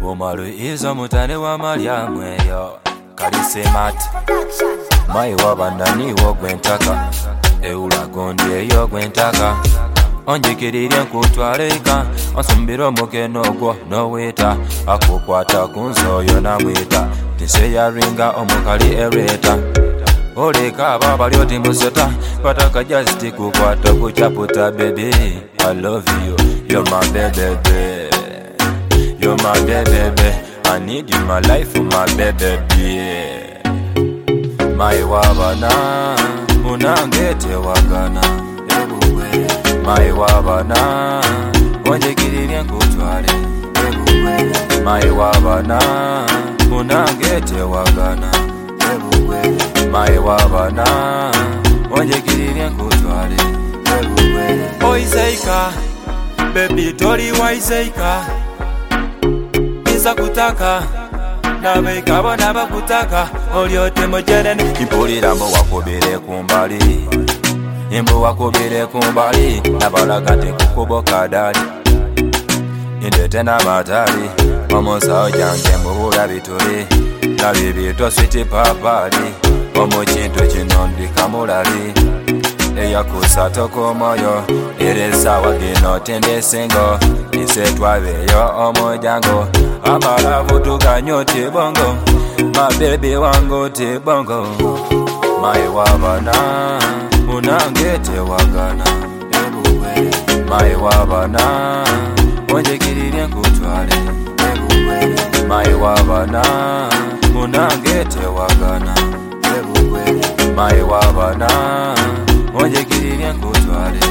Omalu izo mutane wa Mariamu eyo Kalisimati Mai wabandani wo gwentaka Eula gondi eyo gwentaka Onjikirire nkutwaleka Onsumbira omukeno gwo noweta Akukwata kunzoyo namweta Tiseya ringa omukali ereta Oleka baba lyoti musota Pataka just kukwata kuchaputa baby I love you, you're my baby You're my baby I need you in my life, my baby My wabana Unangete wagana My wabana Onjekirire nkutwale My wabana Unangete wagana My wabana Onjekirire nkutwale Oiseika Baby tori waiseika Nisa kutaka Nabeka bona bakutaka Olyote mojerene Impulira mbo wakubire kumbali Imbo wakubire kumbali Nabalaga tekukuboka dali Indete na matali Omusa ojange mbubula bituli Nabibito switi papali Omu chintu chinondi kamulali Eya kusatoko moyo Iresa wagino tende singo Ise twabeyo omujango Amaravu tuganyo tibongo My baby wango tibongo My wabana Unangete wagana My wabana Onjekirire nkutwale My wabana Unangete wagana My wabana Onjekirire nkutwale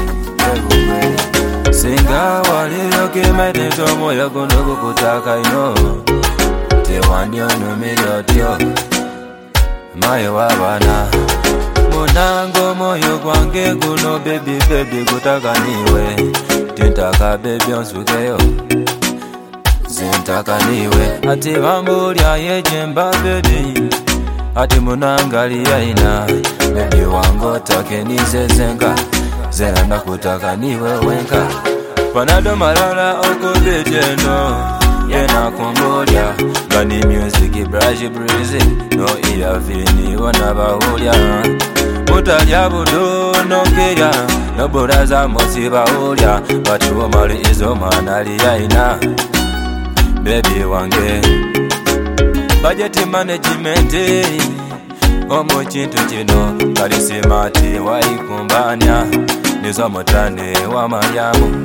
Singa waliro kimete tomoyo kunugu kutaka ino Tewanyo numiryotyo My wabana Munango moyo kwange kuno baby kutaka niwe Tintaka baby onsukeyo Zintaka niwe Ati bambulya yejemba baby Ati munangali yaina Baby wango take nizezenga Zena nakutaka niwe wenka Panado malala oko bejeno Yena kumbulya Gani music brush breezy No iya vini wana bahulya Mutalya budu no kirya No buraza mosi bahulya Batu omali izo manali yaina Baby wange Budget management Omu chintu chino Kalisimati waikumbanya Nizo mutane wa Mariamu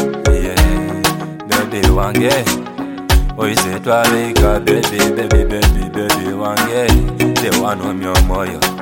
Baby wange Oise twaleka baby wange Te wano myomoyo